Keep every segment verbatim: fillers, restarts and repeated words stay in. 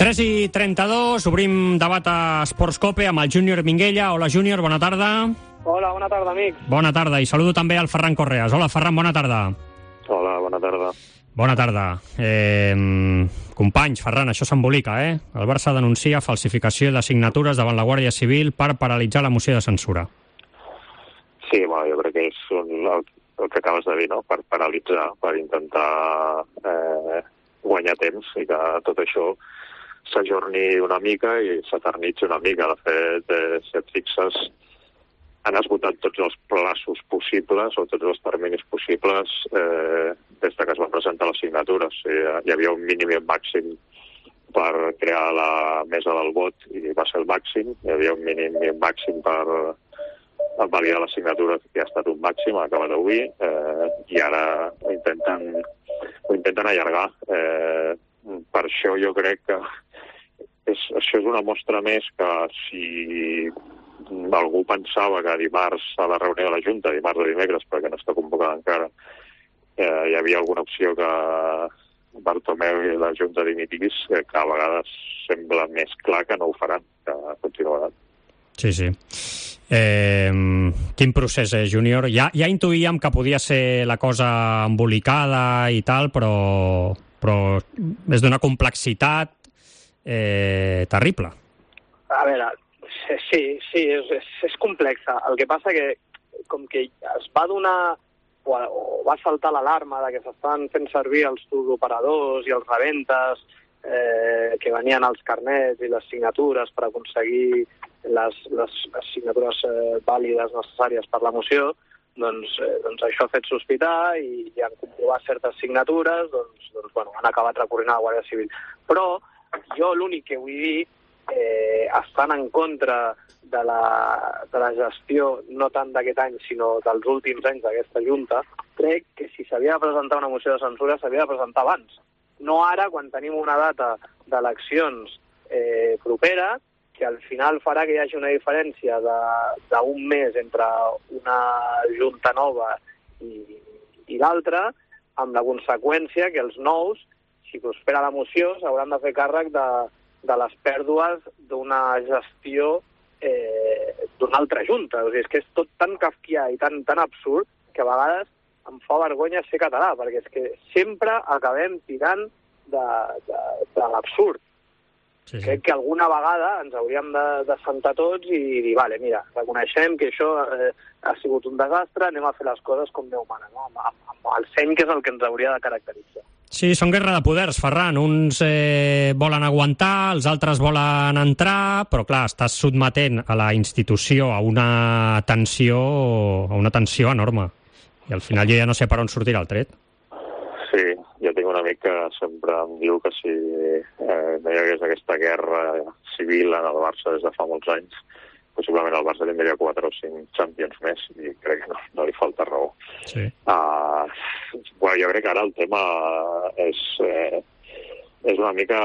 tres i trenta-dos, obrim debat a Esports Cope amb el Júnior Minguella. Hola, Júnior, bona tarda. Hola, bona tarda, amics. Bona tarda, i saludo també al Ferran Correas. Hola, Ferran, bona tarda. Hola, bona tarda. Bona tarda. Eh, companys, Ferran, això s'embolica, eh? El Barça denuncia falsificació de signatures davant la Guàrdia Civil per paralitzar la moció de censura. Sí, bueno, jo crec que és un, el, el que acabes de dir, no? Per paralitzar, per intentar eh, guanyar temps i que tot això s'ajorni una mica i s'eternitzi una mica. De fet, eh, si et fixes, han esgotat tots els plaços possibles o tots els terminis possibles eh, des que es van presentar les signatures. Sí, hi havia un mínim i un màxim per crear la mesa del vot i va ser el màxim. Hi havia un mínim i un màxim per validar les signatures i ha estat un màxim, ha acabat avui, eh, i ara ho intenten, ho intenten allargar. Eh, per això jo crec que és, això és una mostra més que si algú pensava que dimarts a la reunió de la Junta, dimarts o dimecres, perquè no està convocada encara, eh, hi havia alguna opció que Bartomeu i la Junta dimitís, eh, que a vegades sembla més clar que no ho faran, que continuaran. Sí, sí. Eh, quin procés és, Júnior? Ja, ja intuïem que podia ser la cosa embolicada i tal, però, però és d'una complexitat eh, terrible. A veure, sí, sí, és, és, és complexa. El que passa que, com que es va donar o, o va saltar l'alarma de que s'estan fent servir els turoperadors i els reventes eh, que venien als carnets i les signatures per aconseguir les, les, les signatures eh, vàlides necessàries per la moció, doncs, eh, doncs això ha fet sospitar i, i han comprovat certes signatures, doncs, doncs bueno, han acabat recorrent a la Guàrdia Civil. Però jo l'únic que vull dir, eh, estant en contra de la, de la gestió, no tant d'aquest any, sinó dels últims anys d'aquesta Junta, crec que si s'havia de presentar una moció de censura s'havia de presentar abans. No ara, quan tenim una data d'eleccions eh, propera, que al final farà que hi hagi una diferència d'un mes entre una Junta nova i, i l'altra, amb la conseqüència que els nous, si prospera la moció, s'hauran de fer càrrec de, de les pèrdues d'una gestió eh, d'una altra Junta. O sigui, és que és tot tan kafkià i tan, tan absurd que a vegades em fa vergonya ser català, perquè és que sempre acabem tirant de, de, de l'absurd. Sí, sí. Crec que alguna vegada ens hauríem de, de sentar tots i dir, vale, mira, reconeixem que això eh, ha sigut un desastre, anem a fer les coses com Déu mana, no? amb, amb, amb el seny, que és el que ens hauria de caracteritzar. Sí, són guerra de poders, Ferran. Uns eh, volen aguantar, els altres volen entrar, però clar, estàs sotmetent a la institució a una tensió, a una tensió enorme. I al final jo ja no sé per on sortirà el tret. Sí, jo tinc un amic que sempre em diu que si eh, no hi hagués aquesta guerra civil en el Barça des de fa molts anys, possiblement el Barça tindria quatre o cinc Champions més, i crec que no, no li falta raó. Sí. Uh, bueno, jo crec que ara el tema és, eh, és una mica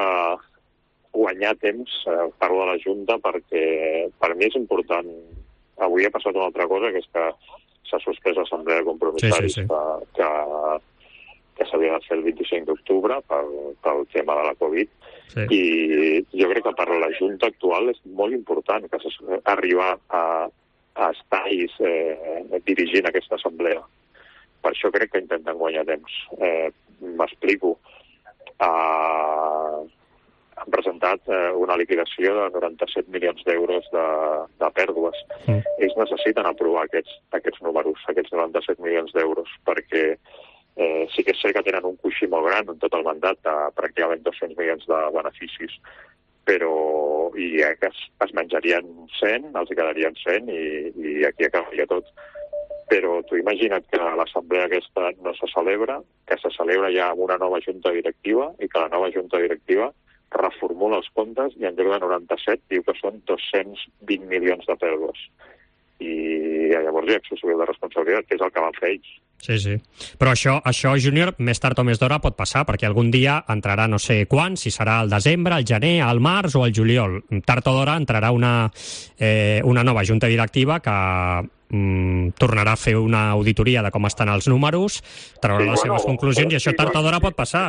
guanyar temps, eh, parlo de la Junta, perquè per mi és important. Avui ha passat una altra cosa, que és que s'ha suspès l'assemblea de compromissaris, sí, sí, sí. que, que, que s'havia de fer el vint-i-cinc d'octubre pel, pel tema de la Covid. Sí. I jo crec que per la Junta actual és molt important que arribar a, a estar-hi eh, dirigint aquesta assemblea. Per això crec que intenten guanyar temps. Eh, M'explico. Uh, han presentat eh, una liquidació de noranta-set milions d'euros de, de pèrdues. Mm. Ells necessiten aprovar aquests, aquests números, aquests noranta-set milions d'euros, perquè eh, sí que sé que tenen un coixí molt gran en tot el mandat, de pràcticament dos-cents milions de beneficis, però i eh, que es, es menjarien cent, els hi quedarien cent i, i aquí acabaria tot. Però tu imagina't que l'assemblea aquesta no se celebra, que se celebra ja amb una nova junta directiva i que la nova junta directiva reformula els comptes i en lloc de noranta-set diu que són dos-cents vint milions de pèrdues. I llavors hi ha excés de responsabilitat, que és el que van fer ells. Sí, sí. Però això, això, Júnior, més tard o més d'hora pot passar, perquè algun dia entrarà no sé quan, si serà al desembre, al gener, al març o al juliol. Tard o d'hora entrarà una, eh, una nova junta directiva que mm, tornarà a fer una auditoria de com estan els números, traurà sí, les bueno, seves conclusions i això tard o d'hora pot passar. Sí,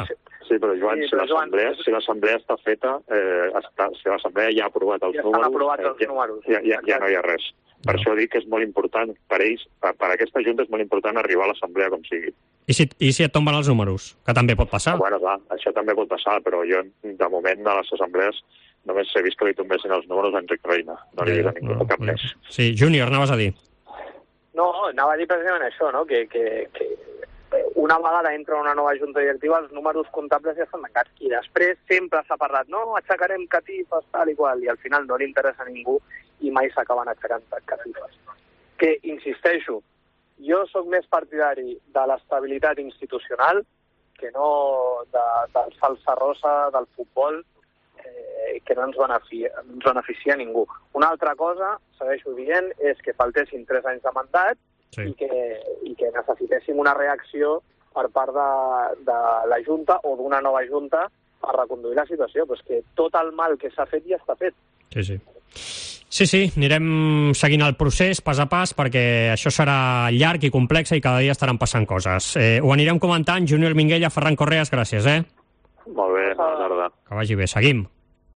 Sí, però Joan, Sí, si però, Joan, l'assemblea si l'assemblea està feta, eh, està, si l'assemblea ja ha aprovat els Ja estan números, aprovats els eh, ja, números. ja, ja, ja no hi ha res. Per No. això dic que és molt important, per ells, per, per aquesta junta és molt important arribar a l'assemblea com sigui. I si, I si et tomben els números? Que també pot passar. Bueno, clar, això també pot passar, però jo, de moment, a les assemblees només he vist que li tombessin els números a Enric Reina. No li he vist a ningú, no, cap no. més. Sí, Júnior, anaves a dir. No, anava a dir precisament això, no? que, que, que una vegada entra una nova junta directiva els números comptables ja estan tancats. I després sempre s'ha parlat, no, aixecarem catifes, tal i qual, i al final no li interessa a ningú i mai s'acaben aixecant catifes. Que, insisteixo, jo sóc més partidari de l'estabilitat institucional que no de, del salsa rosa del futbol, eh, que no ens beneficia, no ens beneficia ningú. Una altra cosa, segueixo dient, és que faltessin tres anys de mandat Sí. i, que, i que necessitéssim una reacció per part de, de la Junta o d'una nova Junta per reconduir la situació. Però és que tot el mal que s'ha fet ja està fet. Sí, sí. Sí, sí, anirem seguint el procés pas a pas perquè això serà llarg i complex i cada dia estaran passant coses. Eh, ho anirem comentant. Júnior Minguella, Ferran Correas, gràcies, eh? Molt bé, bona tarda. Que vagi bé. Seguim.